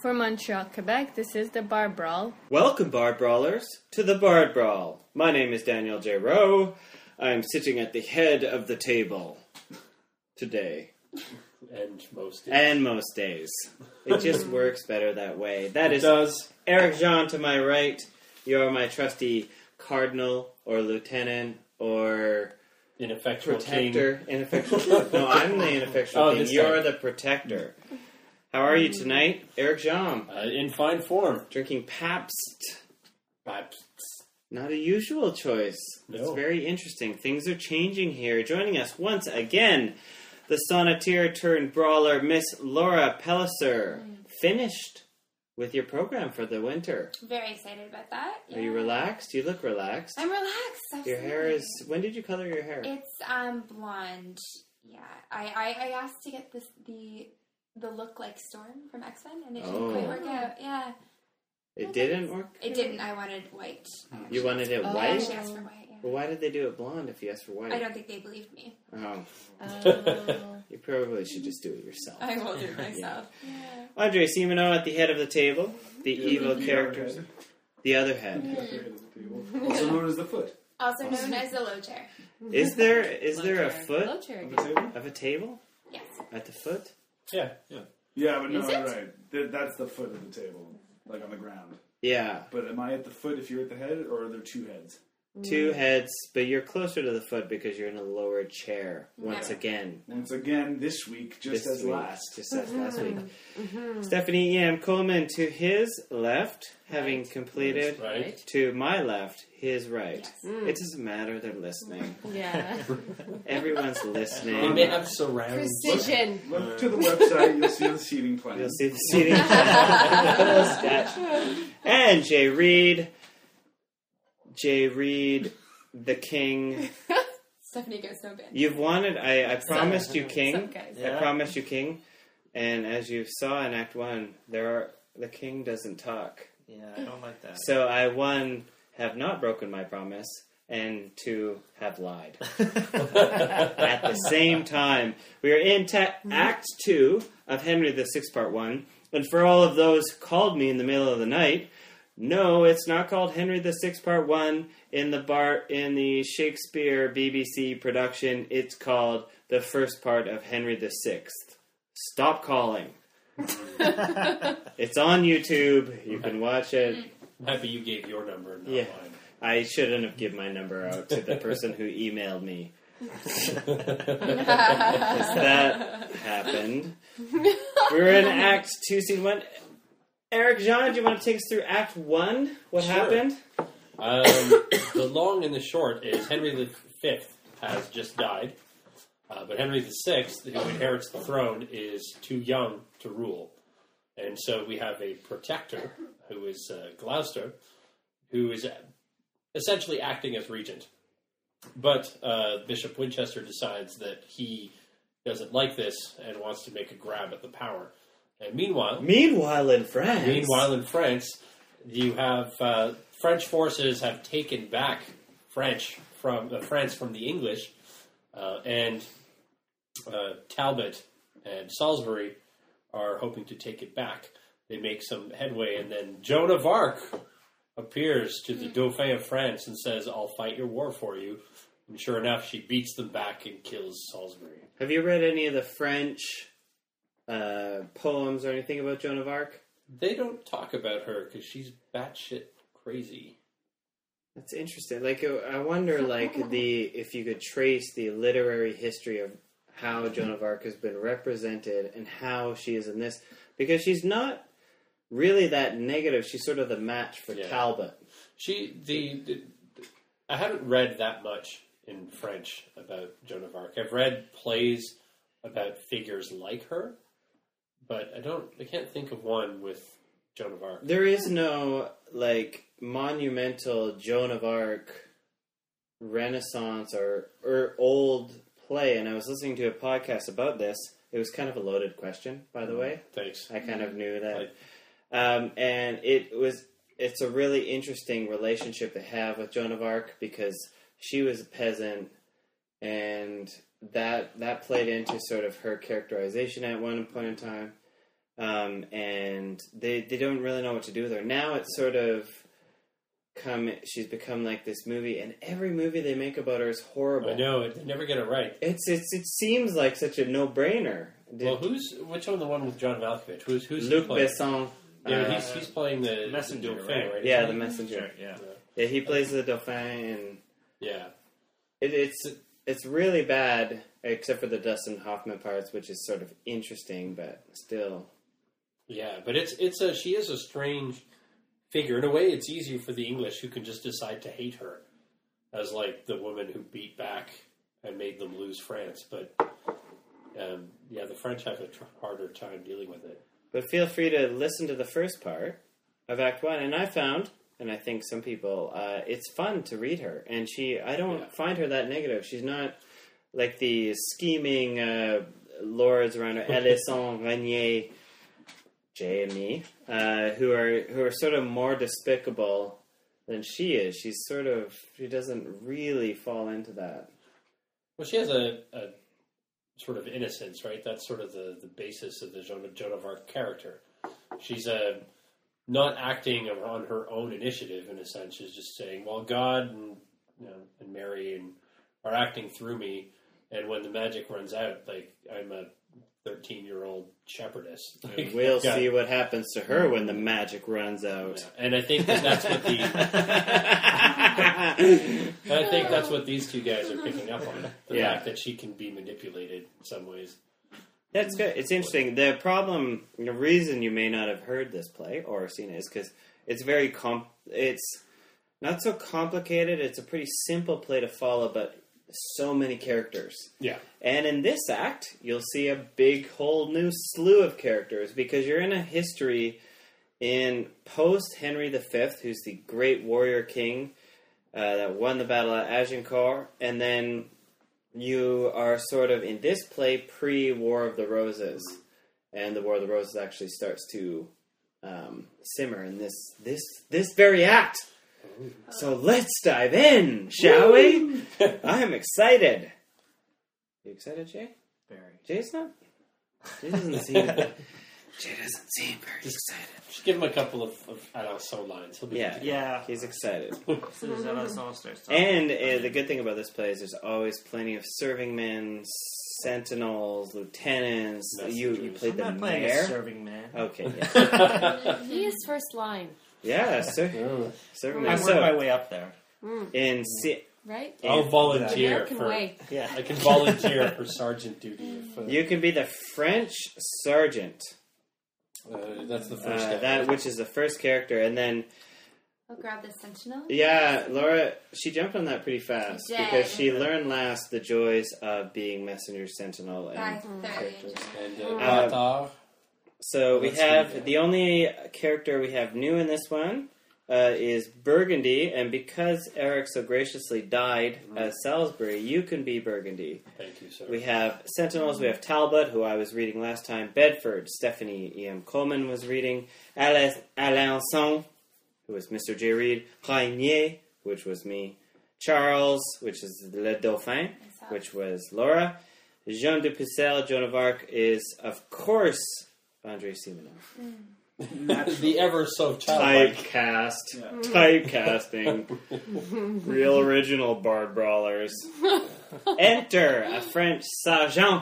For Montreal, Quebec, this is the Bar Brawl. Welcome, Bard Brawlers, to the Bard Brawl. My name is Daniel J. Rowe. I'm sitting at the head of the table today. And most days. It just works better that way. That is does. Eric Jean to my right. You're my trusty cardinal or lieutenant or Ineffectual protector. king. Ineffectual. No, I'm the ineffectual king. You're the protector. How are you tonight, Eric Jean? In fine form. Drinking Pabst. Pabst. Not a usual choice. No. It's very interesting. Things are changing here. Joining us once again, the sonneteer turned brawler, Miss Laura Pelliser. Finished with your program for the winter. Very excited about that. Are you relaxed? You look relaxed. I'm relaxed. Absolutely. Your hair is... When did you color your hair? It's blonde. Yeah. I asked to get the look like Storm from X-Men, and it didn't quite work out. Yeah. It didn't work? It didn't. I wanted white. You wanted it I white? actually asked for white, yeah. Well, why did they do it blonde if you asked for white? I don't think they believed me. Oh. You probably should just do it yourself. I will do it myself. Yeah. Andre Simoneau at the head of the table. The evil characters. The other head. Also known as the foot. Also known as the low chair. Is there Low a chair. foot Low chair Of again. the table? of a table Yes. at the foot? Yeah. Yeah, but no, Is it? right. That's the foot of the table, like on the ground. Yeah. But am I at the foot if you're at the head, or are there two heads? Two heads, but you're closer to the foot because you're in a lower chair. Once Yeah. again. Once again, this week, just This as week, last. Just as last week. Stephanie E.M. Coleman to his left, having completed. Right. To my left, his right. Yes. It doesn't matter, they're listening. Yeah. Everyone's They listening. may have surround. Precision. Look to the website, you'll see the seating plan. You'll see the seating. Little sketch. And Jay Reed. Jay Reed, the king. Stephanie goes so big. You've wanted, I promised you king. Some guys. I promised you king. And as you saw in Act 1, the king doesn't talk. Yeah, I don't like that. So I, one, have not broken my promise, and two, have lied. At the same time, we are in Act 2 of Henry VI Part 1, and for all of those who called me in the middle of the night, no, it's not called Henry VI Part 1 in the Shakespeare BBC production. It's called the first part of Henry VI. Stop calling. It's on YouTube. You can watch it. I'm happy you gave your number, not Yeah. mine. I shouldn't have given my number out to the person who emailed me. Because that happened. We're in Act 2, Scene 1. Eric Jean, do you want to take us through Act 1? What Sure. happened? The long and the short is Henry V has just died, but Henry VI, who inherits the throne, is too young to rule. And so we have a protector, who is Gloucester, who is essentially acting as regent. But Bishop Winchester decides that he doesn't like this and wants to make a grab at the power. And meanwhile in France. You have French forces have taken back France from the English, and Talbot and Salisbury are hoping to take it back. They make some headway, and then Joan of Arc appears to the Dauphin of France and says, "I'll fight your war for you." And sure enough, she beats them back and kills Salisbury. Have you read any of the French poems or anything about Joan of Arc? They don't talk about her because she's batshit crazy. That's interesting. Like, I wonder, if you could trace the literary history of how Joan of Arc has been represented and how she is in this, because she's not really that negative. She's sort of the match for Talbot. I haven't read that much in French about Joan of Arc. I've read plays about figures like her, but I can't think of one with Joan of Arc. There is no, monumental Joan of Arc Renaissance or old play, and I was listening to a podcast about this. It was kind of a loaded question, by the way. Thanks. I kind of knew that. And it's a really interesting relationship to have with Joan of Arc because she was a peasant, and that played into sort of her characterization at one point in time. and they don't really know what to do with her. Now it's sort of she's become like this movie, and every movie they make about her is horrible. I know, they never get it right. It seems like such a no-brainer. Well, which one? The one with John Malkovich? Who's Luc he playing? Besson? Yeah, he's playing the Messenger, Dauphin, right? Yeah, the messenger. Yeah. Yeah, he plays the Dauphin, and Yeah. it's really bad, except for the Dustin Hoffman parts, which is sort of interesting, but still. Yeah, but she is a strange figure. In a way, it's easier for the English who can just decide to hate her as like the woman who beat back and made them lose France. But the French have a harder time dealing with it. But feel free to listen to the first part of Act 1, and I found, and I think some people, it's fun to read her, and I don't find her that negative. She's not like the scheming lords around her, Alison, Renier, Jay and me, who are sort of more despicable than she is. She doesn't really fall into that. Well, she has a sort of innocence, right? That's sort of the basis of the Joan of Arc character. She's not acting on her own initiative, in a sense. She's just saying, well, God and Mary are acting through me, and when the magic runs out, like, I'm a 13-year-old shepherdess. Like, we'll see what happens to her when the magic runs out. Yeah. And I think that's what these two guys are picking up on. The fact that she can be manipulated in some ways. That's good. It's interesting. The reason you may not have heard this play or seen it is because it's very it's not so complicated. It's a pretty simple play to follow, but so many characters. Yeah. And in this act, you'll see a whole new slew of characters because you're in a history in post-Henry V, who's the great warrior king that won the battle at Agincourt, and then you are sort of in this play pre-War of the Roses, and the War of the Roses actually starts to simmer in this very act. So let's dive in, shall we? I am excited. You excited, Jay? Very. Jay's not. Jay doesn't seem very excited. Just give him a couple of Alençon lines. He'll be Yeah. He's excited. As soon as Alençon starts talking. And the good thing about this play is there's always plenty of serving men, sentinels, lieutenants. You played I'm the not playing a mayor. serving man. Okay. Yeah. He is first line, Yeah. Serving I men. worked my way up there. right? I'll volunteer American for. way. Yeah. I can volunteer for sergeant duty. You can be the French sergeant. That's the first step. That which is the first character, and then I'll grab the sentinel. yeah, Laura, she jumped on that pretty fast She did. because she learned last the joys of being messenger, sentinel, I and thoroughly enjoyed it. And Avatar. so we Let's have see. the only character we have new in this one is Burgundy, and because Eric so graciously died at Salisbury, you can be Burgundy. Thank you, sir. We have Sentinels, we have Talbot, who I was reading last time, Bedford, Stephanie E.M. Coleman was reading, Alençon, who was Mr. J. Reed, Rainier, which was me, Charles, which is Le Dauphin, which was Laura, Jean de Pucelle, Joan of Arc, is, of course, Andre Simoneau. The ever so childlike. Typecasting. Real original Bard Brawlers. Enter a French sergeant.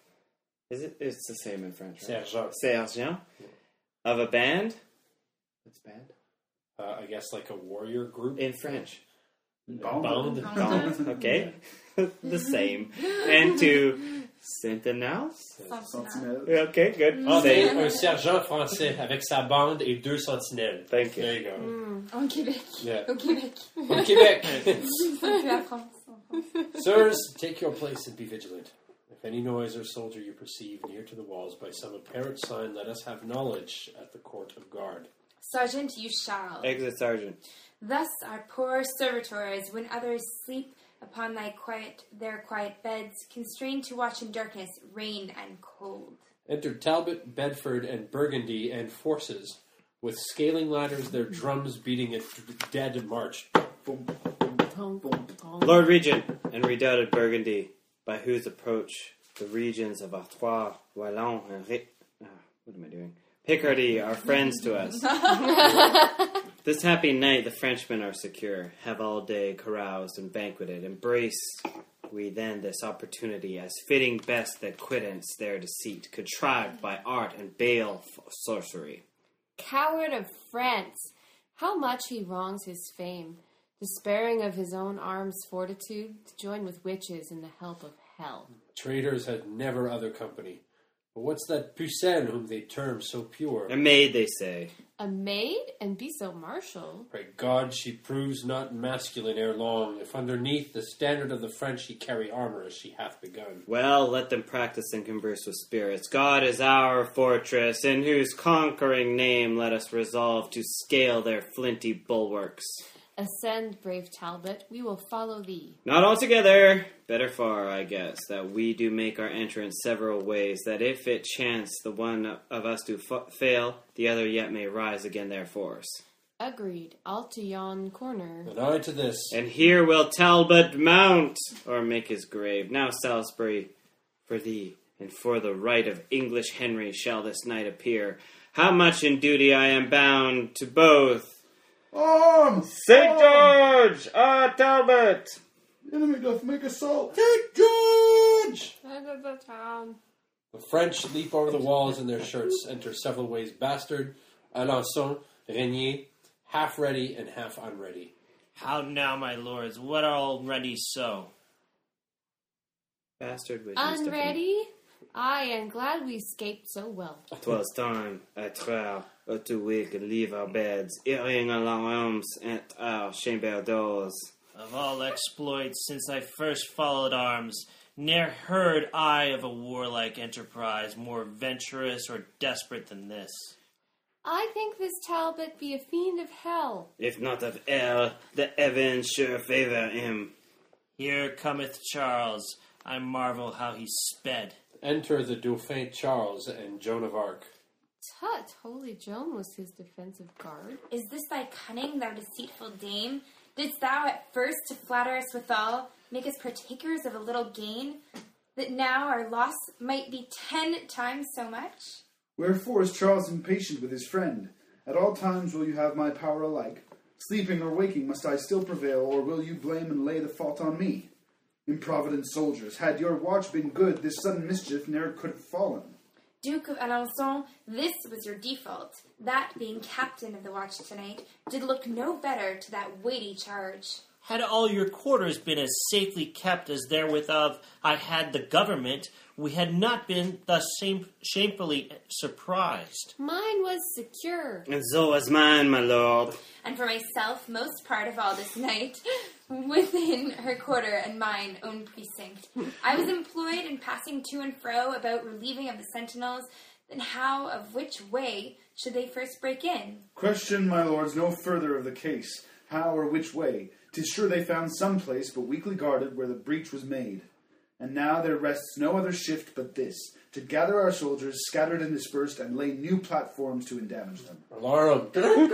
It's the same in French, right? Sergeant. Of a band. What's band? I guess like a warrior group. In French. Bond. Band. Okay. The same. And to Sentinels. Sentinel. Okay, good. Ah, Same. un sergent français avec sa bande et 2 sentinelles. Thank you. There you go. En Québec. Yeah. Au Québec. Au Québec. Plus la France. Sirs, take your place and be vigilant. If any noise or soldier you perceive near to the walls by some apparent sign, let us have knowledge at the court of guard. Sergeant, you shall. Exit Sergeant. Thus our poor servitors, when others sleep upon their quiet beds, constrained to watch in darkness, rain, and cold. Enter Talbot, Bedford, and Burgundy and forces, with scaling ladders, their drums beating a dead march. Lord Regent and redoubted Burgundy, by whose approach the regions of Artois, Wallon, and what am I doing? Picardy are friends to us. This happy night the Frenchmen are secure, have all day caroused and banqueted. Embrace we then this opportunity, as fitting best that quittance their deceit, contrived by art and baleful sorcery. Coward of France! How much he wrongs his fame, despairing of his own arm's fortitude, to join with witches in the help of hell. Traitors had never other company. But what's that Pucelle whom they term so pure? A maid, they say. A maid, and be so martial? Pray God she proves not masculine ere long, if underneath the standard of the French she carry armour as she hath begun. Well, let them practice and converse with spirits. God is our fortress, in whose conquering name let us resolve to scale their flinty bulwarks. Ascend, brave Talbot, we will follow thee. Not altogether. Better far, I guess, that we do make our entrance several ways, that if it chance the one of us do fail, the other yet may rise again their force. Agreed. I'll to yon corner. And I to this. And here will Talbot mount, or make his grave. Now, Salisbury, for thee, and for the right of English Henry shall this night appear. How much in duty I am bound to both. Arms! St. George! Ah, Talbot! The enemy doth make assault. Take George! End of the town. The French leap over the walls in their shirts, enter several ways bastard, Alençon, Régnier, half ready and half unready. How now, my lords? What are already so? Bastard was Unready? I am glad we escaped so well. 'Twas time, at trail, to wake and leave our beds, erring along arms at our chamber doors. Of all exploits since I first followed arms, ne'er heard I of a warlike enterprise more venturous or desperate than this. I think this Talbot be a fiend of hell. If not of hell, the heavens sure favour him. Here cometh Charles. I marvel how he sped. Enter the Dauphin Charles and Joan of Arc. Tut, holy Joan was his defensive guard. Is this thy cunning, thou deceitful dame? Didst thou at first, to flatter us withal, make us partakers of a little gain, that now our loss might be 10 times so much? Wherefore is Charles impatient with his friend? At all times will you have my power alike. Sleeping or waking must I still prevail, or will you blame and lay the fault on me? Improvident soldiers, had your watch been good, this sudden mischief ne'er could have fallen. Duke of Alençon, this was your default. That, being captain of the watch tonight, did look no better to that weighty charge. Had all your quarters been as safely kept as therewith I had the government, we had not been thus shamefully surprised. Mine was secure. And so was mine, my lord. And for myself, most part of all this night, within her quarter and mine own precinct. I was employed in passing to and fro about relieving of the sentinels, then how, of which way, should they first break in? Question, my lords, no further of the case. How or which way? 'Tis sure they found some place, but weakly guarded, where the breach was made. And now there rests no other shift but this, to gather our soldiers, scattered and dispersed, and lay new platforms to endamage them. Alarum.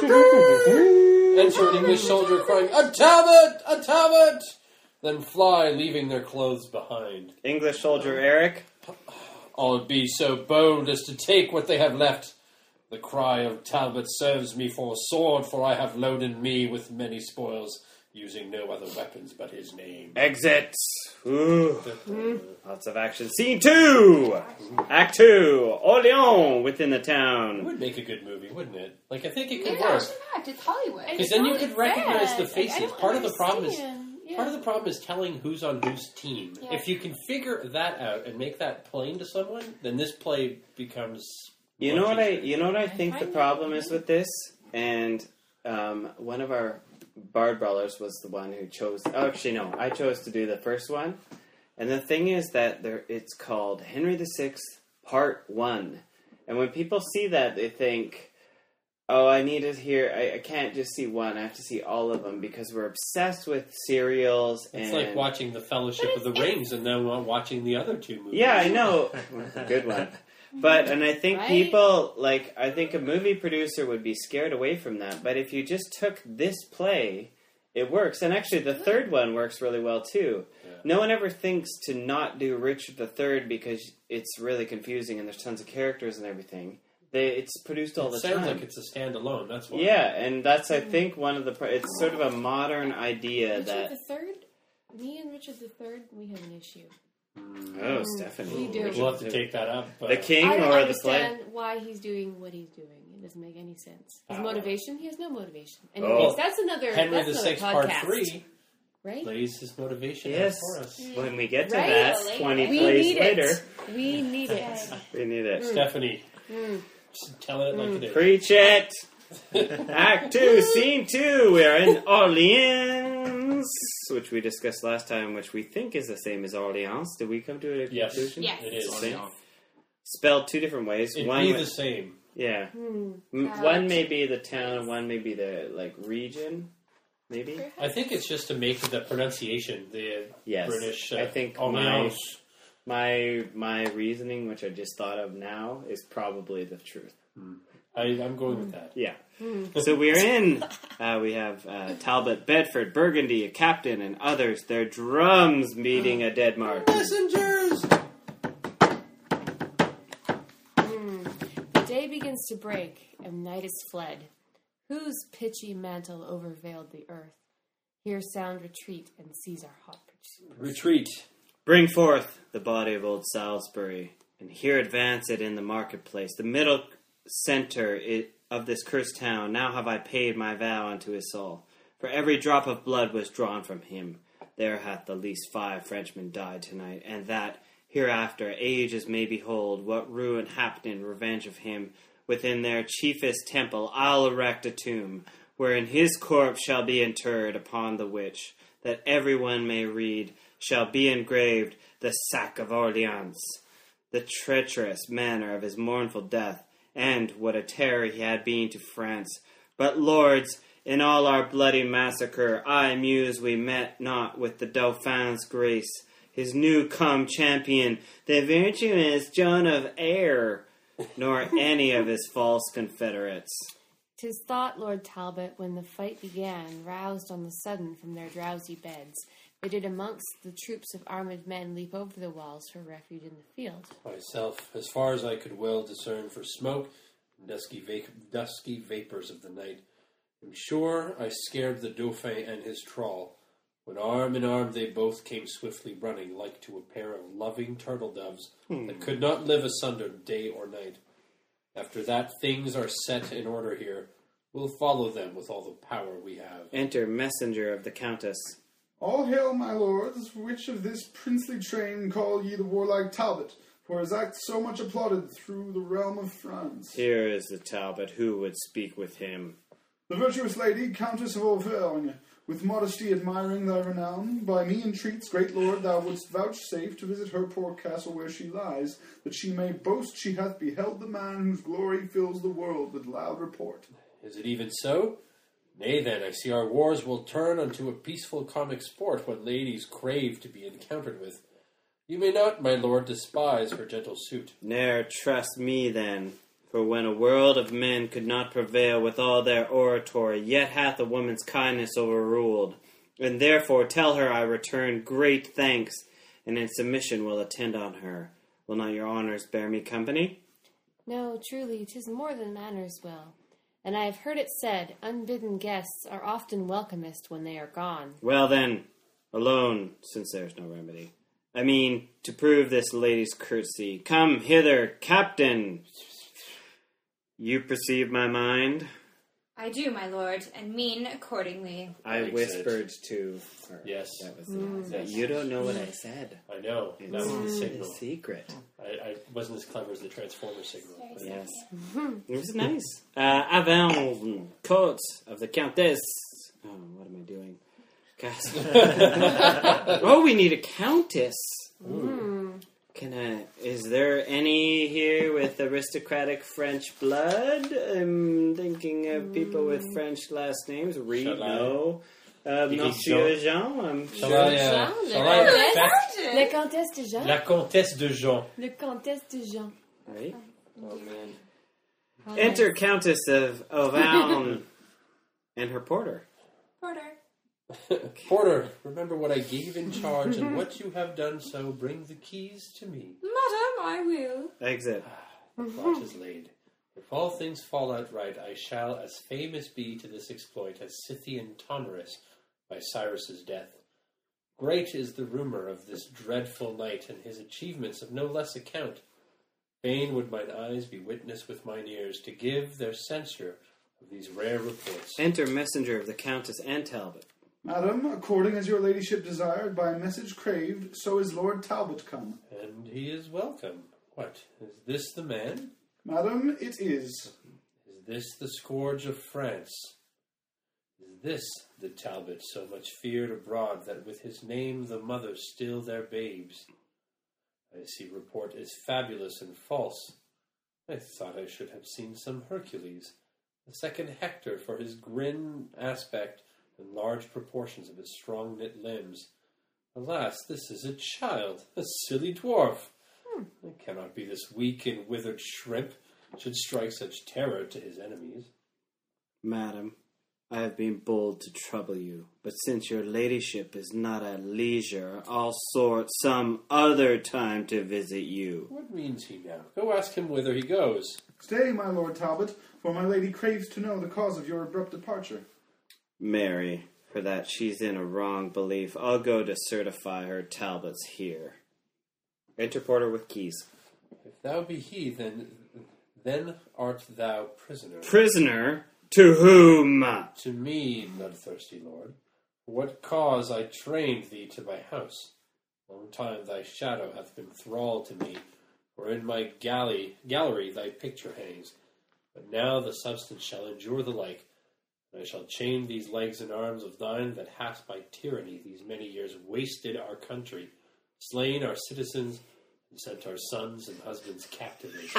Enter an English soldier crying, "A Talbot! A Talbot!" Then fly, leaving their clothes behind. English soldier Eric. All be so bold as to take what they have left. The cry of Talbot serves me for a sword, for I have loaded me with many spoils, using no other weapons but his name. Exits. Ooh. Lots of action. Scene 2! Act 2. Orléans within the It town. would make a good movie, wouldn't it? Like, I think it could It's work. actually not. It's Hollywood. Because then you It's could not recognize bad. the Like, I faces. don't Part of the problem is understand. Yeah. Part of the problem is telling who's on whose team. Yeah. If you can figure that out and make that plain to someone, then this play becomes. You know what I think the find problem that is with this? And one of our Bard Brawlers was the one who chose... Oh, actually, no. I chose to do the first one. And the thing is that it's called Henry VI Part 1. And when people see that, they think, oh, I need to hear... I can't just see one. I have to see all of them because we're obsessed with serials. It's and like watching The Fellowship of the Rings and then watching the other two movies. Yeah, I know. Good one. And I think Right? people, I think a movie producer would be scared away from that. But if you just took this play, it works. And actually, the third one works really well, too. Yeah. No one ever thinks to not do Richard III because it's really confusing and there's tons of characters and everything. It's produced all the time. Sounds like it's a standalone. That's why. Yeah, and that's, I think, one of the... It's sort of a modern idea that... Richard III? Me and Richard III, we have an issue. Oh, Stephanie. We do. We'll have to take that up. The king I don't or the play? understand why he's doing what he's doing. It doesn't make any sense. His Oh. motivation? He has no motivation. Oh. Anyways, that's another Henry that's VI, another Part podcast, 3, right? lays his motivation out Yes. for us. When we get to Right? that, 20 We plays need later, it. We need it. we need it. Stephanie, just tell it like it is. Preach it! Act 2, Scene 2. We are in Orleans, which we discussed last time, which we think is the same as Orleans. Did we come to a Yes, conclusion? Yes. it is. Same. Spelled two different ways. It'd One be wa- the same. yeah. Ouch. One may be the town, and one may be the region. Maybe. I think it's just to make the pronunciation, the Yes. British. I think Orleans. my reasoning, which I just thought of now, is probably the truth. I'm going with that. Yeah. So we're in. We have Talbot, Bedford, Burgundy, a captain, and others. Their drums meeting a dead march. Messengers! The day begins to break, and night is fled. Whose pitchy mantle overveiled the earth? Here sound retreat, and seas are hot. Retreat. Bring forth the body of old Salisbury, and here advance it in the marketplace, the middle center of this cursed town. Now have I paid my vow unto his soul, for every drop of blood was drawn from him. There hath the least 5 Frenchmen died tonight, and that hereafter ages may behold what ruin happened in revenge of him. Within their chiefest temple I'll erect a tomb, wherein his corpse shall be interred, upon the which, that every one may read, shall be engraved the sack of Orleans, the treacherous manner of his mournful death, and what a terror he had been to France. But, lords, in all our bloody massacre, I muse we met not with the Dauphin's grace, his new-come champion, the virtuous John of Eyre, nor any of his false confederates. 'Tis thought, Lord Talbot, when the fight began, roused on the sudden from their drowsy beds, they did amongst the troops of armed men leap over the walls for refuge in the field. Myself, as far as I could well discern for smoke and dusky vapors of the night, I'm sure I scared the Dauphin and his trawl, when arm in arm they both came swiftly running, like to a pair of loving turtle doves that could not live asunder day or night. After that things are set in order here, we'll follow them with all the power we have. Enter messenger of the Countess. All hail, my lords. Which of this princely train call ye the warlike Talbot? For his act so much applauded through the realm of France. Here is the Talbot. Who would speak with him? The virtuous lady, Countess of Auvergne, with modesty admiring thy renown, by me entreats, great lord, thou wouldst vouchsafe to visit her poor castle where she lies, that she may boast she hath beheld the man whose glory fills the world with loud report. Is it even so? Nay, then, I see our wars will turn unto a peaceful comic sport when ladies crave to be encountered with. You may not, my lord, despise her gentle suit. Ne'er trust me, then, for when a world of men could not prevail with all their oratory, yet hath a woman's kindness overruled. And therefore tell her I return great thanks, and in submission will attend on her. Will not your honours bear me company? No, truly, 'tis more than manners will. And I have heard it said, unbidden guests are often welcomest when they are gone. Well then, alone, since there's no remedy. I mean, to prove this lady's courtesy. Come hither, captain! You perceive my mind? I do, my lord, and mean accordingly. I Makes whispered to her. Yes. That was the You don't know what I said. I know. That was the It's signal. a secret. I wasn't as clever as the Transformer signal. But Yes. It was nice. Avant court of the Countess. Oh, what am I doing? Oh, we need a Countess. Is there any here with aristocratic French blood? I'm thinking of people with French last names. Reed, Shall I? no. Jean. Monsieur Jean, I'm Shall sure. I affect La Comtesse de Jean. La Comtesse de Jean? La Comtesse de Jean. Right? Oh, man. Enter Countess of Auvergne and her porter. Porter. Porter, remember what I gave in charge, and what you have done so, bring the keys to me. Madam, I will. Exit. The plot is laid. If all things fall out right, I shall as famous be to this exploit as Scythian Tonarus by Cyrus's death. Great is the rumour of this dreadful knight, and his achievements of no less account. Fain would mine eyes be witness with mine ears, to give their censure of these rare reports. Enter messenger of the Countess and Talbot. Madam, according as your ladyship desired, by a message craved, so is Lord Talbot come. And he is welcome. What, is this the man? Madam, it is. Is this the scourge of France? Is this the Talbot so much feared abroad that with his name the mothers still their babes? I see report is fabulous and false. I thought I should have seen some Hercules, the second Hector for his grim aspect and large proportions of his strong-knit limbs. Alas, this is a child, a silly dwarf. It cannot be this weak and withered shrimp should strike such terror to his enemies. Madam, I have been bold to trouble you, but since your ladyship is not at leisure, I'll sort some other time to visit you. What means he now? Go ask him whither he goes. Stay, my Lord Talbot, for my lady craves to know the cause of your abrupt departure. Mary, for that she's in a wrong belief, I'll go to certify her Talbot's here. Enter porter with keys. If thou be he, then art thou prisoner. Prisoner? To whom? To me, bloodthirsty lord. For what cause I trained thee to my house? Long time thy shadow hath been thrall to me, for in my gallery thy picture hangs. But now the substance shall endure the like, and I shall chain these legs and arms of thine that hast by tyranny these many years wasted our country, slain our citizens, and sent our sons and husbands captively.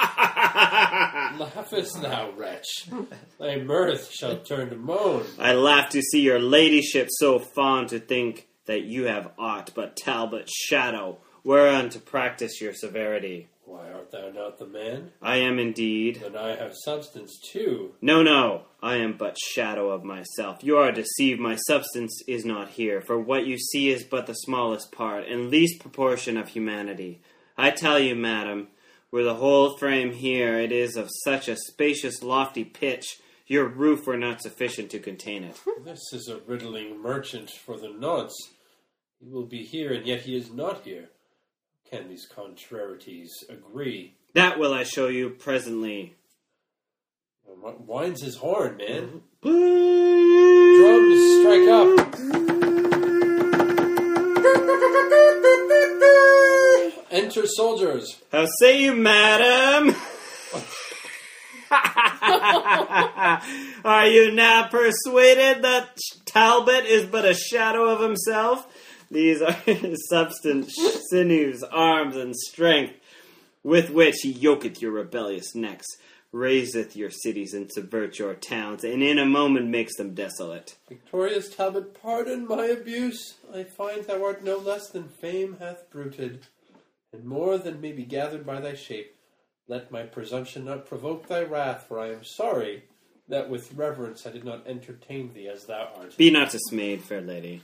Laughest thou, wretch? Thy mirth shall turn to moan. I laugh to see your ladyship so fond to think that you have aught but Talbot's shadow, whereon to practice your severity. Why, art thou not the man? I am indeed. Then I have substance too. No, I am but shadow of myself. You are deceived, my substance is not here, for what you see is but the smallest part, and least proportion of humanity. I tell you, madam, were the whole frame here, it is of such a spacious lofty pitch, your roof were not sufficient to contain it. This is a riddling merchant for the nonce. He will be here, and yet he is not here. Can these contrarieties agree? That will I show you presently. What winds his horn, man? Drums Drums, strike up! Enter soldiers! How say you, madam? Are you now persuaded that Talbot is but a shadow of himself? These are his substance, sinews, arms, and strength, with which he yoketh your rebellious necks, raiseth your cities, and subverts your towns, and in a moment makes them desolate. Victorious Talbot, pardon my abuse. I find thou art no less than fame hath bruited, and more than may be gathered by thy shape. Let my presumption not provoke thy wrath, for I am sorry that with reverence I did not entertain thee as thou art. Be not dismayed, fair lady,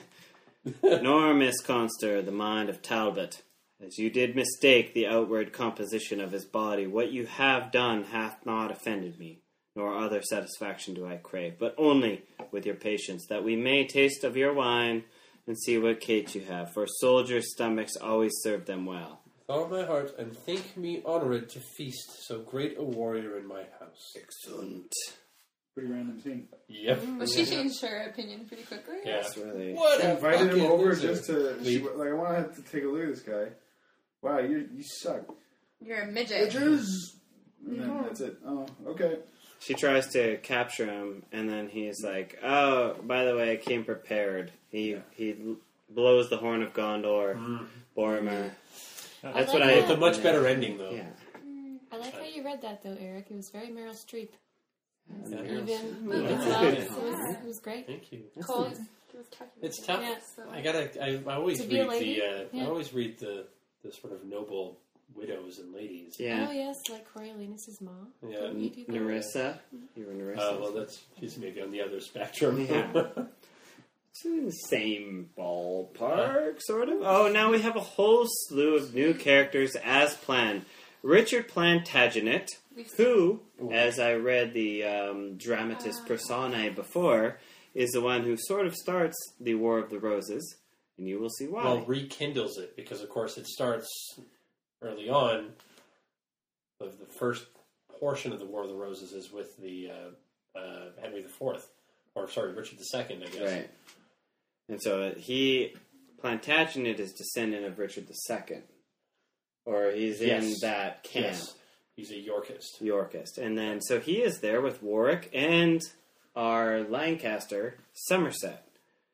nor misconster the mind of Talbot. As you did mistake the outward composition of his body, what you have done hath not offended me, nor other satisfaction do I crave, but only with your patience, that we may taste of your wine, and see what cate you have, for soldiers' stomachs always serve them well. With all my heart, and think me honoured to feast so great a warrior in my house. Excellent. Pretty random scene. Yep. Well, she changed her opinion pretty quickly. Yeah. That's really... What I a invited him fucking over loser. just to... Leave. I want to take a look at this guy. Wow, you suck. You're a midget. Bitches! And then that's it. Oh, okay. She tries to capture him, and then he's like, "Oh, by the way, I came prepared." He blows the horn of Gondor, Boromir. That's what I. It's a much better ending, though. Yeah. I like how you read that, though, Eric. It was very Meryl Streep. Yeah. Even thoughts. It was great. Thank you. Cole, It's tough. Yeah. I always To be a read lady? I Yeah. always read the sort of noble widows and ladies. Yeah. Oh, yes, like Coriolanus' mom. Yeah. Don't you do that? Narissa. You were Narissa. Well, she's maybe on the other spectrum. Yeah. It's in the same ballpark, sort of. Oh, now we have a whole slew of new characters as planned. Richard Plantagenet, who, as I read the dramatis personae before, is the one who sort of starts the War of the Roses, and you will see why. Well, rekindles it, because, of course, it starts early on. The first portion of the War of the Roses is with the Henry IV. Or, sorry, Richard II, I guess. Right. And so Plantagenet is descendant of Richard II. Or he's in that camp. Yes. He's a Yorkist. Yorkist. And then, so he is there with Warwick and our Lancaster, Somerset.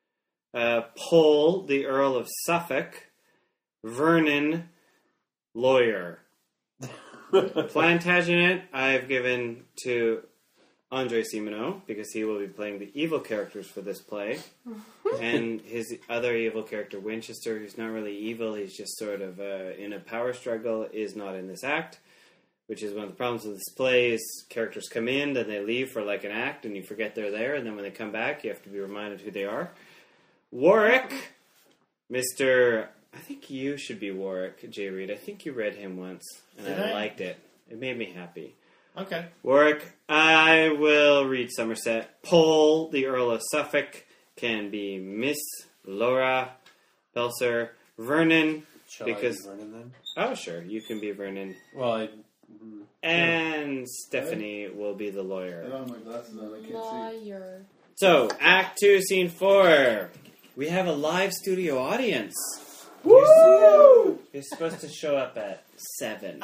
Pole, the Earl of Suffolk. Vernon, lawyer. Plantagenet, I've given to Andre Simoneau, because he will be playing the evil characters for this play. And his other evil character, Winchester, who's not really evil, he's just sort of in a power struggle, is not in this act. Which is one of the problems with this play is characters come in, then they leave for like an act, and you forget they're there, and then when they come back, you have to be reminded who they are. Warwick, Mr. I think you should be Warwick, Jay Reed. I think you read him once, and I liked it. It made me happy. Okay. Warwick, I will read Somerset. Pole, the Earl of Suffolk, can be Miss Laura Belser. Vernon, Shall because... I be Vernon, then? Oh, sure, you can be Vernon. Well, And Stephanie will be the I lawyer. don't have my glasses on. I can't see. Lawyer. So, Act 2, Scene 4. We have a live studio audience. Woo! You're supposed to show up at 7.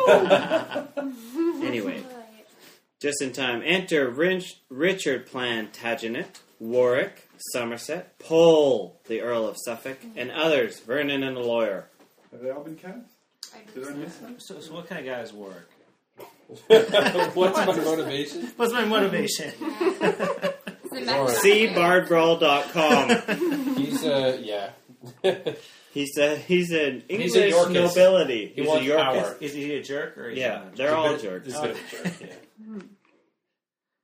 Anyway, just in time. Enter Richard Plantagenet, Warwick, Somerset, Pole, the Earl of Suffolk, and others, Vernon and the lawyer. Have they all been cast? Did I miss them? So what kind of guys work? what's my motivation? What's my motivation? See bardbrawl.com. He's yeah. He's an English Yorkist. nobility. He He's wants a Yorkist. power. Is he a jerk or is Yeah, he not? they're all He's jerks. a bit of a jerk, yeah.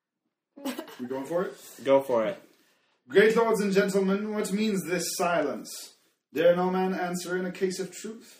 We going for it? Go for it. Great lords and gentlemen, what means this silence? Dare no man answer in a case of truth?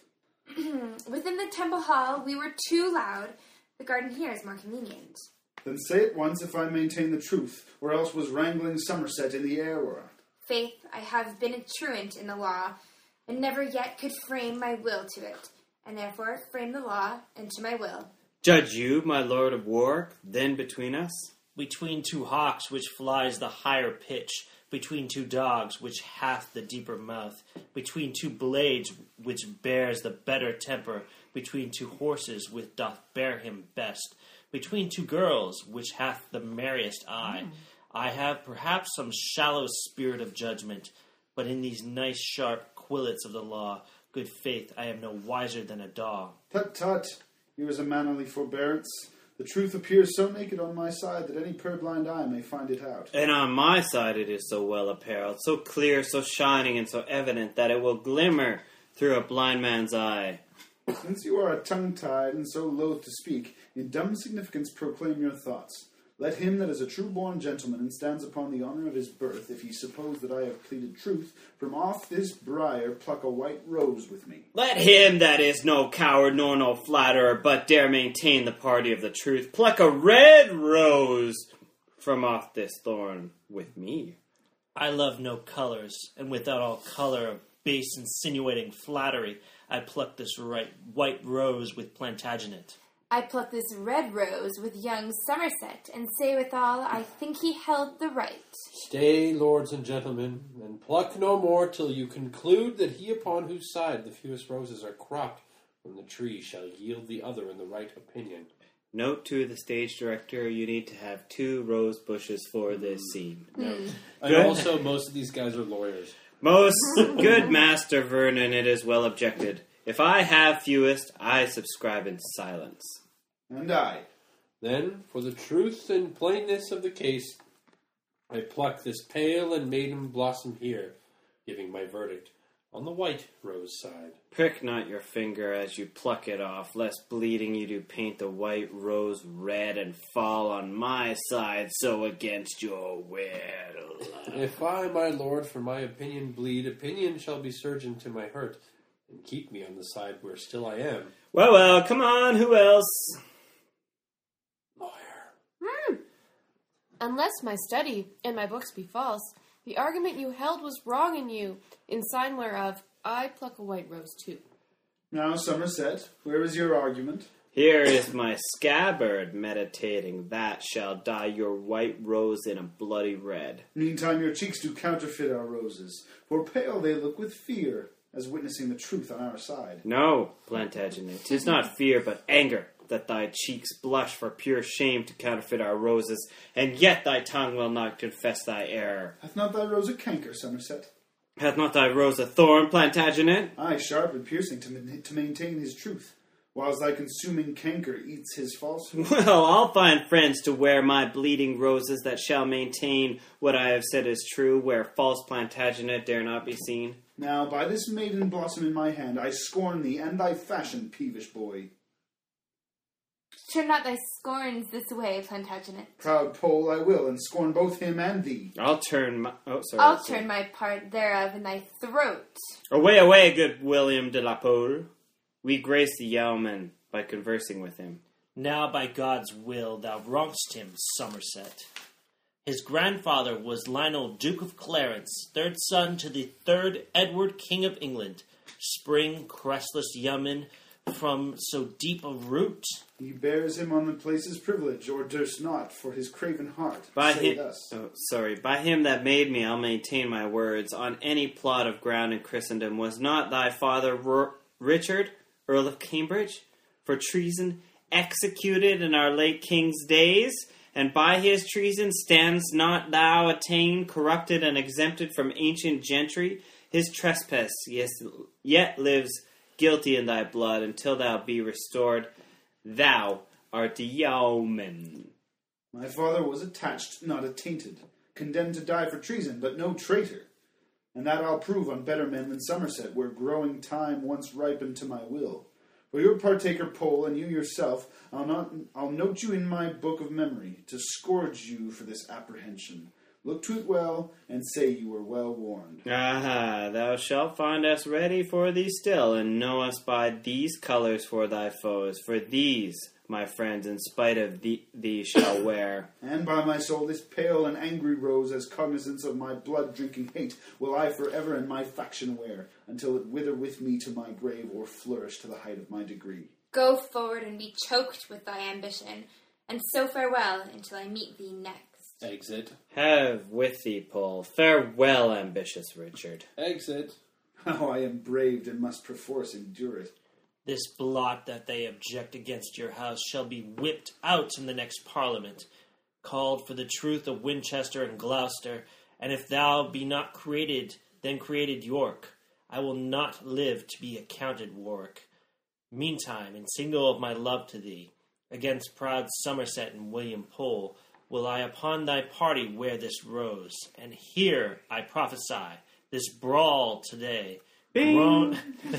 Within the temple hall, we were too loud. The garden here is more convenient. Then say at once if I maintain the truth, or else was wrangling Somerset in the error. Faith, I have been a truant in the law, and never yet could frame my will to it, and therefore frame the law into my will. Judge you, my lord of Warwick, then between us? Between two hawks which flies the higher pitch, between two dogs which hath the deeper mouth, between two blades which bears the better temper, between two horses which doth bear him best, between two girls which hath the merriest eye. I have perhaps some shallow spirit of judgment, but in these nice sharp quillets of the law, good faith, I am no wiser than a dog. Tut tut, here is a mannerly forbearance. The truth appears so naked on my side that any purblind eye may find it out. And on my side it is so well apparelled, so clear, so shining, and so evident that it will glimmer through a blind man's eye. Since you are tongue-tied and so loath to speak, in dumb significance proclaim your thoughts. Let him that is a true-born gentleman and stands upon the honour of his birth, if he suppose that I have pleaded truth, from off this briar pluck a white rose with me. Let him that is no coward nor no flatterer, but dare maintain the party of the truth, pluck a red rose from off this thorn with me. I love no colors, and without all color of base insinuating flattery, I pluck this white rose with Plantagenet. I pluck this red rose with young Somerset, and say withal, I think he held the right. Stay, lords and gentlemen, and pluck no more till you conclude that he upon whose side the fewest roses are cropped from the tree shall yield the other in the right opinion. Note to the stage director, you need to have 2 rose bushes for this scene. And also, most of these guys are lawyers. Most good Master Vernon, it is well objected. If I have fewest, I subscribe in silence. And I. Then, for the truth and plainness of the case, I pluck this pale and maiden blossom here, giving my verdict on the white rose side. Prick not your finger as you pluck it off, lest bleeding you do paint the white rose red and fall on my side, so against your will. If I, my lord, for my opinion bleed, opinion shall be surgeon to my hurt, and keep me on the side where still I am. Well, come on, who else? Unless my study and my books be false, the argument you held was wrong in you, in sign whereof I pluck a white rose too. Now, Somerset, where is your argument? Here is my scabbard meditating that shall dye your white rose in a bloody red. Meantime, your cheeks do counterfeit our roses, for pale they look with fear, as witnessing the truth on our side. No, Plantagenet, 'tis not fear but anger, that thy cheeks blush for pure shame to counterfeit our roses, and yet thy tongue will not confess thy error. Hath not thy rose a canker, Somerset? Hath not thy rose a thorn, Plantagenet? Aye, sharp and piercing to maintain his truth, whilst thy consuming canker eats his falsehood. Well, I'll find friends to wear my bleeding roses that shall maintain what I have said is true, where false Plantagenet dare not be seen. Now, by this maiden blossom in my hand, I scorn thee and thy fashion, peevish boy. Turn not thy scorns this way, Plantagenet. Proud Pole, I will, and scorn both him and thee. I'll turn my... Oh, sorry. I'll turn my part thereof in thy throat. Away, away, good William de la Pole. We grace the yeoman by conversing with him. Now by God's will thou wrongst him, Somerset. His grandfather was Lionel, Duke of Clarence, third son to the third Edward, King of England. Spring, crestless yeoman, from so deep a root. He bears him on the place's privilege, or durst not, for his craven heart. By Say him, thus. By him that made me, I'll maintain my words. On any plot of ground in Christendom, was not thy father Richard, Earl of Cambridge, for treason executed in our late king's days? And by his treason stands not thou attained, corrupted, and exempted from ancient gentry? His trespass, yes, yet lives guilty in thy blood, until thou be restored. Thou art a yeoman. My father was attached, not attainted, condemned to die for treason, but no traitor. And that I'll prove on better men than Somerset, where growing time once ripened to my will. For your partaker, Pole, and you yourself, I'll note you in my book of memory, to scourge you for this apprehension. Look to it well, and say you were well warned. Aha, thou shalt find us ready for thee still, and know us by these colours for thy foes. For these, my friends, in spite of thee shall wear. And by my soul, this pale and angry rose, as cognizance of my blood-drinking hate, will I forever in my faction wear, until it wither with me to my grave, or flourish to the height of my degree. Go forward and be choked with thy ambition, and so farewell until I meet thee next. Exit. Have with thee, Pole. Farewell, ambitious Richard. Exit. How I am braved and must perforce endure it. This blot that they object against your house shall be whipped out in the next Parliament, called for the truth of Winchester and Gloucester, and if thou be not created, then created York. I will not live to be accounted Warwick. Meantime, in signal of my love to thee, against proud Somerset and William Pole, will I upon thy party wear this rose, and here I prophesy, this brawl today, grown,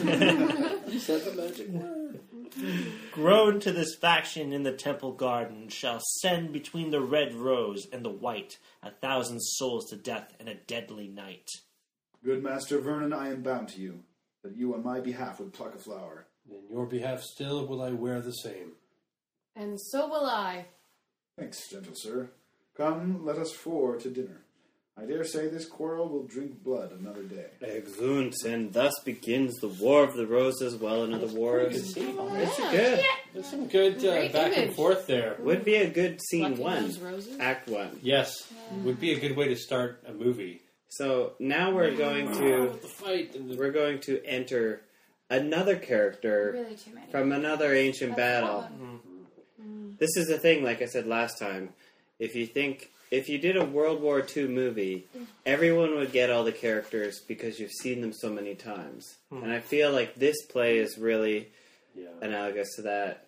You said the magic word. grown to this faction in the temple garden, shall send between the red rose and the white 1,000 souls to death in a deadly night. Good Master Vernon, I am bound to you, that you on my behalf would pluck a flower. In your behalf still will I wear the same. And so will I. Thanks, gentle sir. Come, let us four to dinner. I dare say this quarrel will drink blood another day. Exeunt, and thus begins the War of the Roses, well into the War of... Good scene. It's good. There's some good Great back and image. forth there. Would be a good scene Plucking one. those roses. Act one. Yes. Would be a good way to start a movie. So now we're going to The fight and the enter another character Really too many. from another ancient battle. This is the thing, like I said last time. If you did a World War II movie, everyone would get all the characters because you've seen them so many times. And I feel like this play is really analogous to that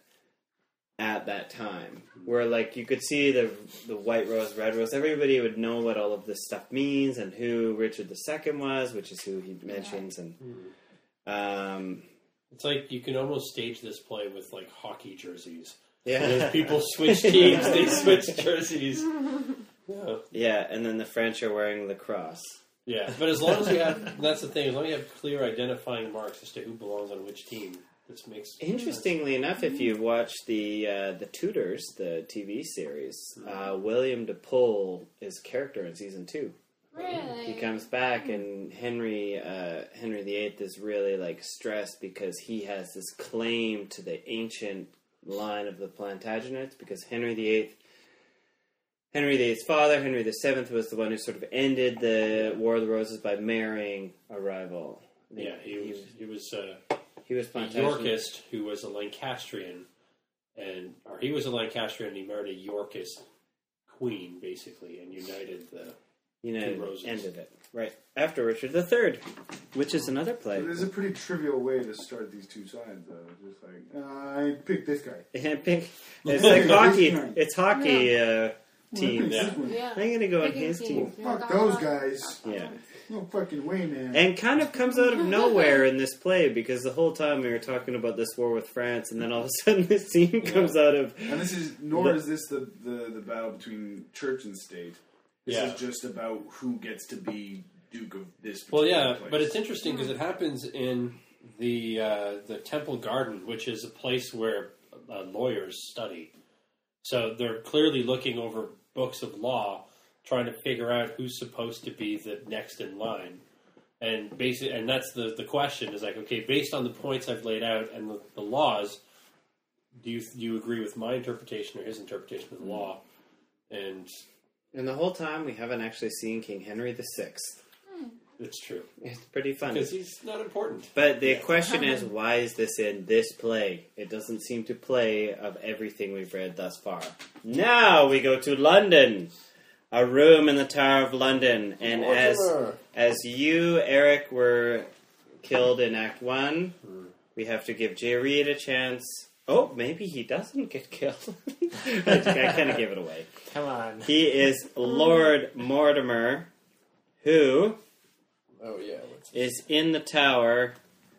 at that time. Where, like, you could see the white rose, red rose. Everybody would know what all of this stuff means and who Richard II was, which is who he mentions. And It's like you can almost stage this play with, like, hockey jerseys. yeah. As people switch teams, they switch jerseys. Yeah. Yeah, and then the French are wearing lacrosse. Yeah, but as long as you have, that's the thing, as long as you have clear identifying marks as to who belongs on which team. this makes Interestingly enough, if you've watched the Tudors, the TV series, William de Pole is a character in season 2. Really? He comes back, and Henry VIII is really like stressed because he has this claim to the ancient line of the Plantagenets. Because Henry VIII's father, Henry VII, was the one who sort of ended the War of the Roses by marrying a rival. Yeah, he was a Plantagenet. Yorkist who was a Lancastrian, or he was a Lancastrian and he married a Yorkist queen, basically, and united the two roses. Ended it. Right. After Richard III, which is another play. But there's a pretty trivial way to start these two sides, though. Just like, I picked this guy. It's like hockey. It's hockey teams. Yeah. Yeah. I'm going to go on Picking his team. teams. Fuck those guys. Yeah. No fucking way, man. And kind of comes out of nowhere in this play, because the whole time we were talking about this war with France, and then all of a sudden this scene comes out of... And this is, nor is this the battle between church and state. This Yeah. is just about who gets to be Duke of this Well, particular yeah, place. but it's interesting because it happens in the Temple Garden, which is a place where lawyers study. So they're clearly looking over books of law, trying to figure out who's supposed to be the next in line. And that's the question is like, okay, based on the points I've laid out and the laws, do you agree with my interpretation or his interpretation of the law? And the whole time we haven't actually seen King Henry VI. it's true. It's pretty funny. Because he's not important. But the question is, why is this in this play? It doesn't seem to play of everything we've read thus far. Now we go to London. A room in the Tower of London. And as you, Eric, were killed in Act 1, we have to give Jay Reed a chance. Oh, maybe he doesn't get killed. I kind of give it away. Come on. He is Lord Mortimer, who is in the tower.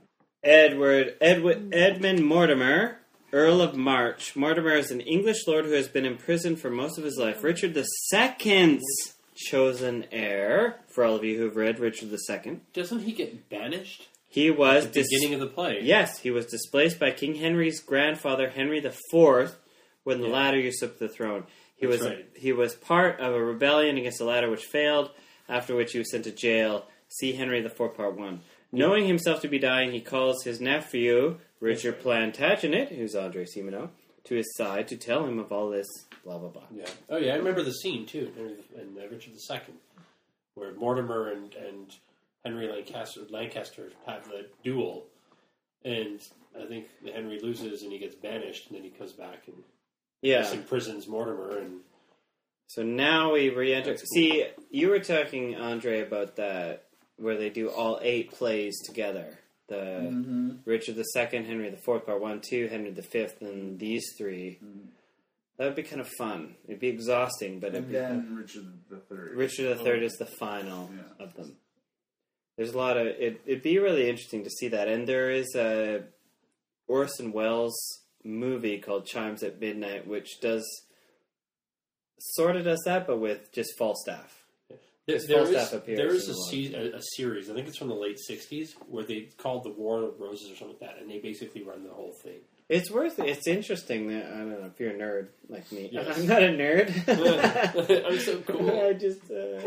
Edmund Mortimer, Earl of March. Mortimer is an English lord who has been imprisoned for most of his life. Richard II's chosen heir, for all of you who have read Richard II. Doesn't he get banished? He was At the beginning of the play. Yes, he was displaced by King Henry's grandfather, Henry IV, when the latter usurped the throne. He was part of a rebellion against the latter which failed, after which he was sent to jail. See Henry IV, Part 1. Knowing himself to be dying, he calls his nephew, Richard Plantagenet, who's Andre Simoneau, to his side to tell him of all this, blah, blah, blah. Yeah. Oh, yeah, I remember the scene, too, in Richard II, where Mortimer and Henry Lancaster have the duel, and I think Henry loses and he gets banished, and then he comes back and just imprisons Mortimer. And so now we re-enter. That's cool. See, you were talking, Andre, about that, where they do all 8 plays together. The Richard II, Henry IV, Part 1, 2, Henry V, and these 3. That would be kind of fun. It'd be exhausting, but it'd And be then fun. Richard III. Richard III is the final of them. There's a lot of... It'd be really interesting to see that. And there is a Orson Welles movie called Chimes at Midnight, which sort of does that, but with just Falstaff. there is a a series, I think it's from the late 60s, where they called The War of the Roses or something like that, and they basically run the whole thing. It's interesting that, I don't know, if you're a nerd like me. Yes. I'm not a nerd. I'm so cool. I just...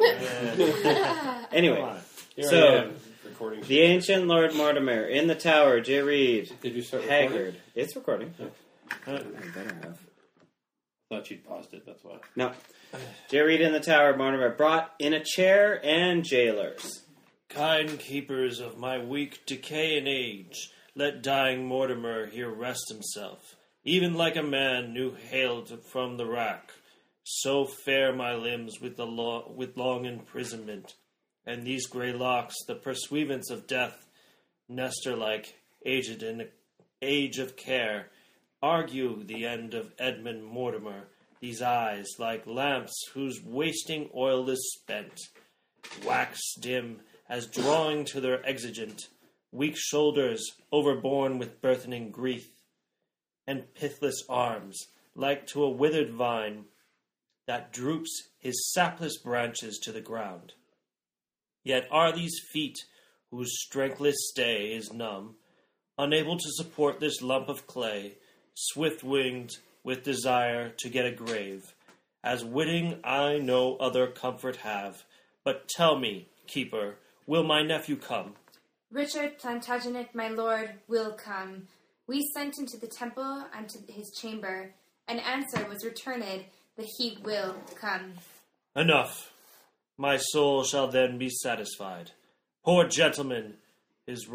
Anyway, Here I so, am, recording the ancient Lord Mortimer, in the tower, Jay Reed, Did you start recording? Haggard. It's recording. I I better have. thought you'd paused it, that's why. No. Jay Reed in the tower, Mortimer brought in a chair and jailers. Kind keepers of my weak decay and age, let dying Mortimer here rest himself, even like a man new hailed from the rack. So fare my limbs with long imprisonment, and these grey locks, the pursuivants of death, Nestor-like, aged in age of care, argue the end of Edmund Mortimer. These eyes, like lamps whose wasting oil is spent, wax dim as drawing to their exigent, weak shoulders overborne with burthening grief, and pithless arms, like to a withered vine that droops his sapless branches to the ground. Yet are these feet, whose strengthless stay is numb, unable to support this lump of clay, swift-winged with desire to get a grave, as witting I no other comfort have. But tell me, keeper, will my nephew come? Richard Plantagenet, my lord, will come. We sent into the temple and to his chamber. An answer was returned that he will come. Enough. My soul shall then be satisfied. Poor gentleman, his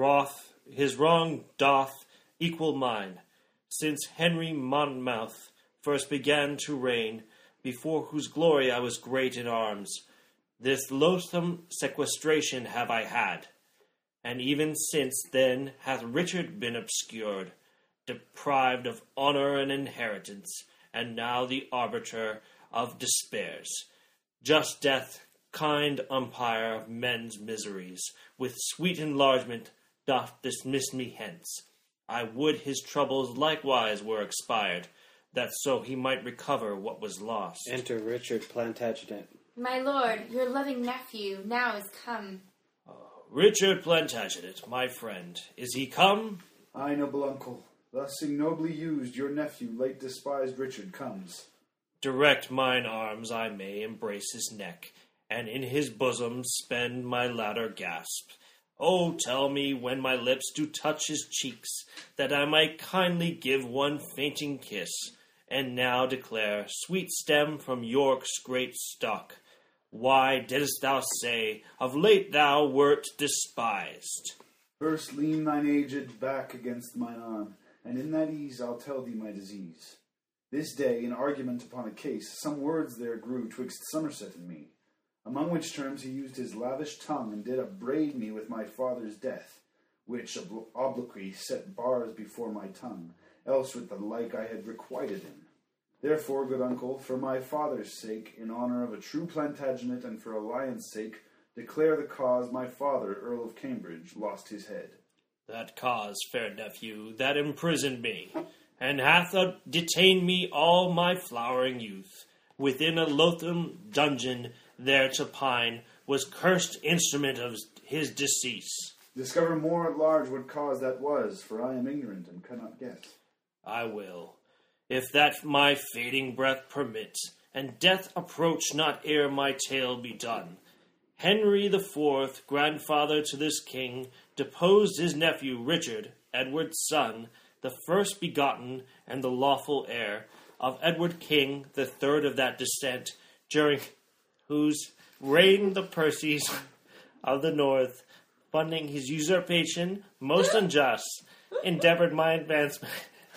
wrong doth equal mine, since Henry Monmouth first began to reign, before whose glory I was great in arms. This loathsome sequestration have I had, and even since then hath Richard been obscured, deprived of honour and inheritance, and now the arbiter of despairs. Just death, kind umpire of men's miseries, with sweet enlargement doth dismiss me hence. I would his troubles likewise were expired, that so he might recover what was lost. Enter Richard Plantagenet. My lord, your loving nephew now is come. Richard Plantagenet, my friend, is he come? Aye, noble uncle. Thus ignobly used, your nephew, late despised Richard, comes. Direct mine arms I may embrace his neck, and in his bosom spend my latter gasp. Oh, tell me when my lips do touch his cheeks, that I might kindly give one fainting kiss, and now declare, sweet stem from York's great stock, why didst thou say, of late thou wert despised? First lean thine aged back against mine arm, and in that ease I'll tell thee my disease. This day, in argument upon a case, some words there grew twixt Somerset and me, among which terms he used his lavish tongue, and did upbraid me with my father's death, which obloquy set bars before my tongue, else with the like I had requited him. Therefore, good uncle, for my father's sake, in honour of a true Plantagenet, and for alliance sake, declare the cause my father, Earl of Cambridge, lost his head. That cause, fair nephew, that imprisoned me, and hath detained me all my flowering youth, within a loathsome dungeon there to pine, was cursed instrument of his decease. Discover more at large what cause that was, for I am ignorant and cannot guess. I will, if that my fading breath permit, and death approach not ere my tale be done. Henry the IV, grandfather to this king, deposed his nephew Richard, Edward's son, the first begotten and the lawful heir of Edward King, the third of that descent, during whose reign the Percys of the north, funding his usurpation most unjust, endeavored my advancement.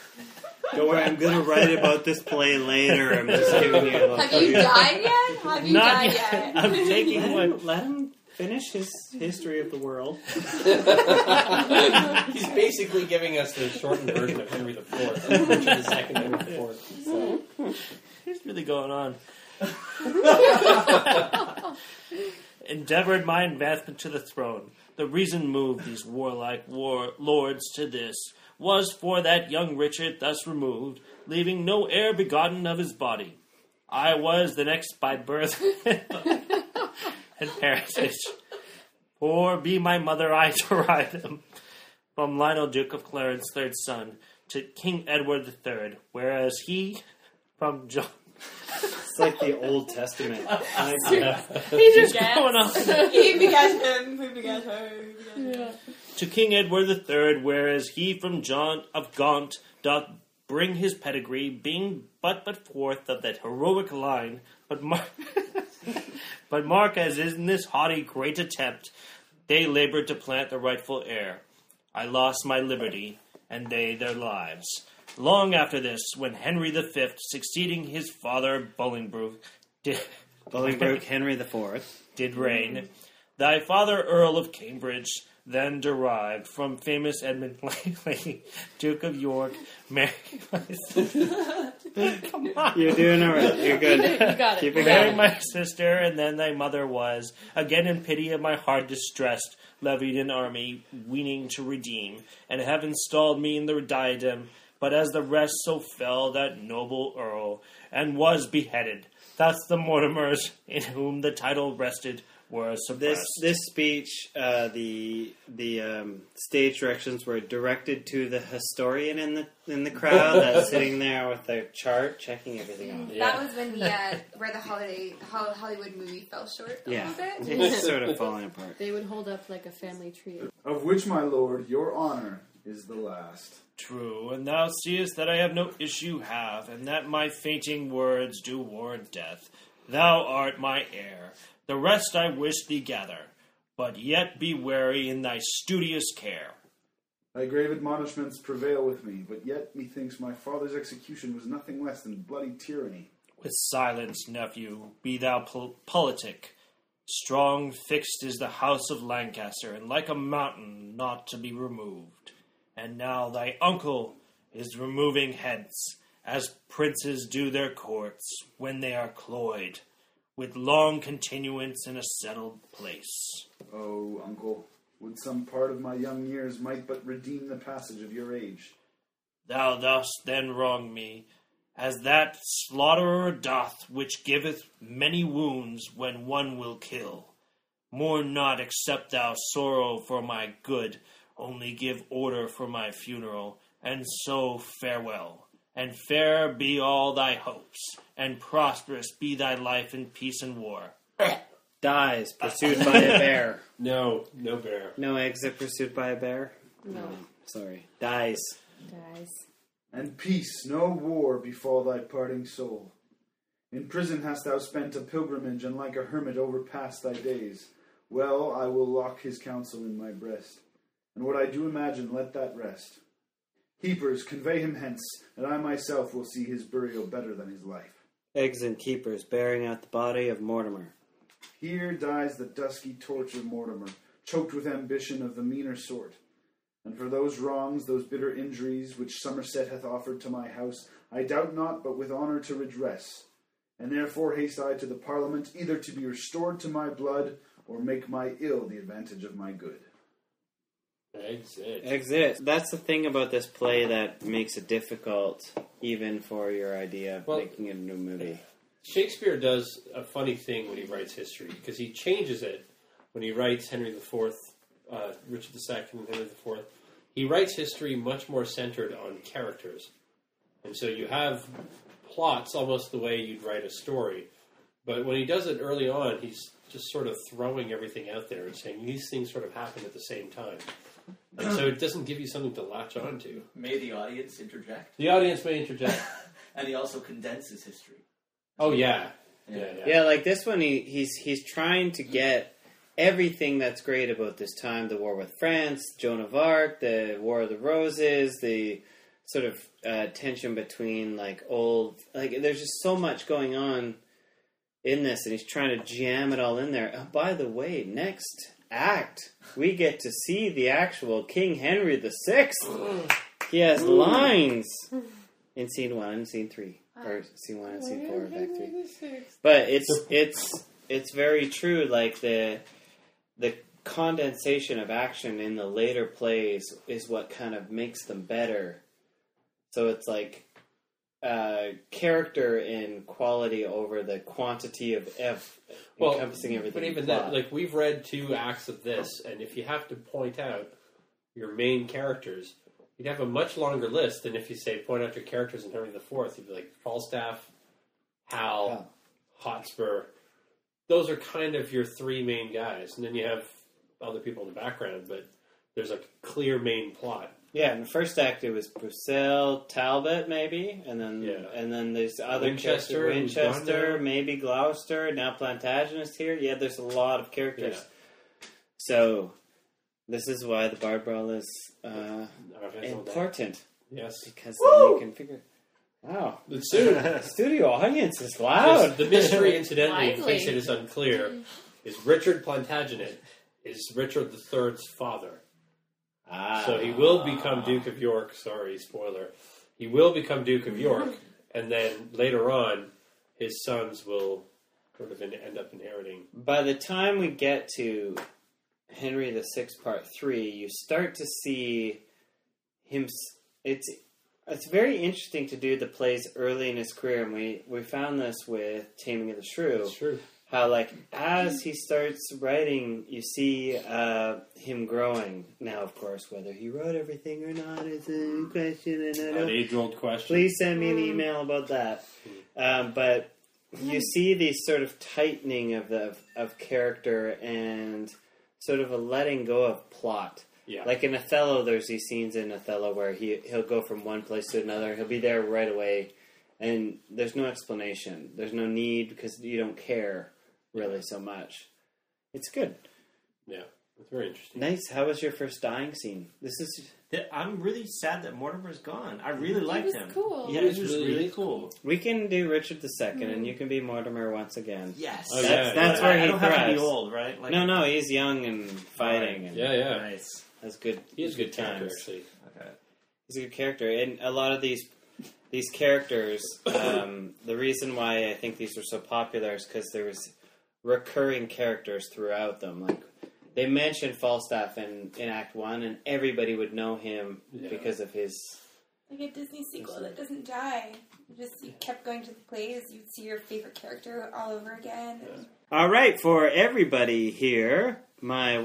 Don't worry, I'm going to write about this play later. I'm just giving you a little... Have you died yet? Have you Not died yet. yet? I'm taking one. Let him finish his history of the world. He's basically giving us the shortened version of Henry IV. And Richard II, Henry IV. So. What's really going on? Endeavored my advancement to the throne. The reason moved these warlike lords to this was for that young Richard thus removed, leaving no heir begotten of his body. I was the next by birth and parentage. For be my mother I derived them from Lionel Duke of Clarence, third son, to King Edward III, whereas he from John... It's like the Old Testament. He's just going on. He begat him, who begat her, who begat her. Yeah. To King Edward III, whereas he from John of Gaunt doth bring his pedigree, being but forth of that heroic line, but mark as in this haughty great attempt, they laboured to plant the rightful heir. I lost my liberty, and they their lives. Long after this, when Henry V, succeeding his father Bolingbroke, Henry IV. did reign, thy father Earl of Cambridge, then derived from famous Edmund Blakely, Duke of York, married Come on. You're doing all right. You're good. You got it. Keep it Married going. my sister, and then thy mother was, again in pity of my heart distressed, levied an army, weening to redeem, and have installed me in the diadem, but as the rest so fell that noble earl, and was beheaded. Thus the Mortimers, in whom the title rested, were suppressed. This speech, the stage directions were directed to the historian in the crowd that's sitting there with their chart, checking everything off. That was when where the Hollywood movie fell short a little bit. It's sort of falling apart. They would hold up like a family tree. Of which, my lord, your honor is the last. True, and thou seest that I have no issue and that my fainting words do warrant death. Thou art my heir. The rest I wish thee gather, but yet be wary in thy studious care. Thy grave admonishments prevail with me, but yet methinks my father's execution was nothing less than bloody tyranny. With silence, nephew, be thou politic. Strong fixed is the house of Lancaster, and like a mountain not to be removed. And now thy uncle is removing heads, as princes do their courts when they are cloyed, with long continuance in a settled place. Oh, uncle, would some part of my young years might but redeem the passage of your age. Thou dost then wrong me, as that slaughterer doth, which giveth many wounds when one will kill. Mourn not, except thou sorrow for my good, only give order for my funeral, and so farewell. And fair be all thy hopes, and prosperous be thy life in peace and war. Dies, pursued by a bear. No bear. No exit, pursued by a bear? No. Sorry. Dies. Guys. And peace, no war, befall thy parting soul. In prison hast thou spent a pilgrimage, and like a hermit overpassed thy days. Well, I will lock his counsel in my breast, and what I do imagine, let that rest. Keepers, convey him hence, and I myself will see his burial better than his life. Eggs and keepers bearing out the body of Mortimer. Here dies the dusky torch of Mortimer, choked with ambition of the meaner sort. And for those wrongs, those bitter injuries, which Somerset hath offered to my house, I doubt not but with honour to redress. And therefore haste I to the Parliament, either to be restored to my blood, or make my ill the advantage of my good. Exit. That's the thing about this play that makes it difficult, even for your idea of making it a new movie. Shakespeare does a funny thing when he writes history, because he changes it when he writes Henry IV, Richard II, and Henry IV. He writes history much more centered on characters. And so you have plots almost the way you'd write a story. But when he does it early on, he's just sort of throwing everything out there and saying these things sort of happen at the same time. And so it doesn't give you something to latch on to. May the audience interject? The audience may interject. And he also condenses history. Oh, yeah. Yeah, like this one, he's trying to get everything that's great about this time. The war with France, Joan of Arc, the War of the Roses, the sort of tension between, there's just so much going on in this, and he's trying to jam it all in there. Oh, by the way, next act, we get to see the actual King Henry VI. He has lines in scene 1 and scene 3, or scene 1 and scene 4 of Act 3. But it's very true. Like the condensation of action in the later plays is what kind of makes them better. So it's like character and quality over the quantity of encompassing everything. But even that, like, we've read 2 acts of this, and if you have to point out your main characters, you'd have a much longer list than if you say point out your characters in Henry IV. You'd be like Falstaff, Hal, Hotspur. Those are kind of your 3 main guys, and then you have other people in the background, but there's a clear main plot. Yeah, in the first act it was Purcell, Talbot, maybe, and then there's other Winchester, maybe Gloucester. Now Plantagenet's here. Yeah, there's a lot of characters. Yeah. So this is why the Bard Brawl is important. Yes, because then you can figure. Wow, the studio audience is loud. The mystery, incidentally, in case it is unclear, is Richard Plantagenet is Richard III's father. So he will become Duke of York. Sorry, spoiler. He will become Duke of York, and then later on, his sons will sort of end up inheriting. By the time we get to Henry VI Part 3, you start to see him. It's very interesting to do the plays early in his career, and we found this with Taming of the Shrew. It's true. How, like, as he starts writing, you see him growing. Now, of course, whether he wrote everything or not is a question. And An age-old question. please send me an email about that. But you see these sort of tightening of character and sort of a letting go of plot. Yeah. Like in Othello, there's these scenes in Othello where he'll go from one place to another. He'll be there right away, and there's no explanation. There's no need because you don't care really so much. It's good. Yeah. It's very interesting. Nice. How was your first dying scene? This is... I'm really sad that Mortimer's gone. I really liked was him. cool. Yeah, He he was was really really cool. We can do Richard II, and you can be Mortimer once again. Yes. Oh, That's yeah. where I he don't have to be thrives. old, right? Like, No, he's young and fighting. And Yeah. Nice. That's good. He is a good character, times. actually. Okay. He's a good character, and a lot of these characters. The reason why I think these were so popular is because there was recurring characters throughout them. Like they mentioned Falstaff in Act 1, and everybody would know him because of his. Like a Disney sequel that doesn't die. You kept going to the plays, you'd see your favorite character all over again. And All right, for everybody here, my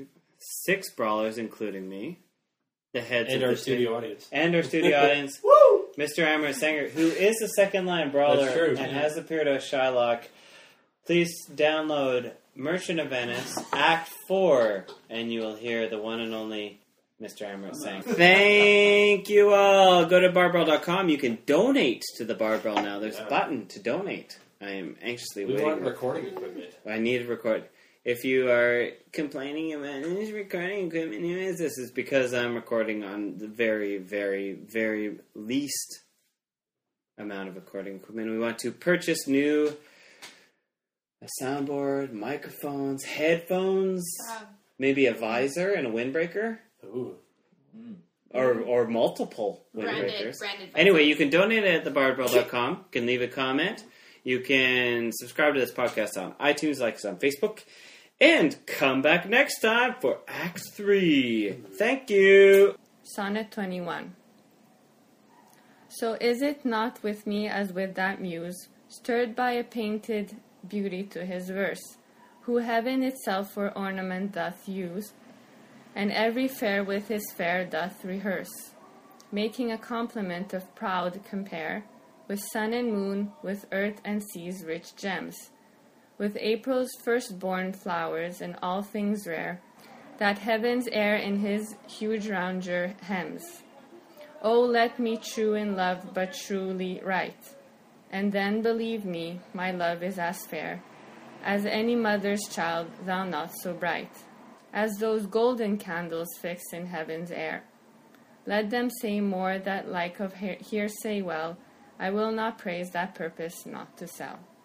6 brawlers, including me, the heads And of our the studio audience. and our studio audience, Mr. Amaret Sanger, who is a second-line brawler That's true. and has appeared as Shylock. Please download Merchant of Venice, Act 4, and you will hear the one and only Mr. Amaret Sanger. Thank you all. Go to barbell.com. You can donate to the Barbell now. There's a button to donate. I am anxiously We waiting. want recording equipment. I need to record. If you are complaining about this recording equipment, this is because I'm recording on the very, very, very least amount of recording equipment. We want to purchase a soundboard, microphones, headphones, maybe a visor and a windbreaker, Ooh. or multiple branded windbreakers. vessels. Anyway, you can donate at thebarbell.com. You can leave a comment. You can subscribe to this podcast on iTunes, like us on Facebook, and come back next time for Act 3. Thank you. Sonnet 21. So is it not with me as with that muse, stirred by a painted beauty to his verse, who heaven itself for ornament doth use, and every fair with his fair doth rehearse, making a compliment of proud compare, with sun and moon, with earth and sea's rich gems, with April's firstborn flowers and all things rare, that heaven's air in his huge roundure hems. Oh, let me true in love, but truly right, and then believe me, my love is as fair as any mother's child, thou not so bright, as those golden candles fixed in heaven's air. Let them say more that like of hearsay well, I will not praise that purpose not to sell.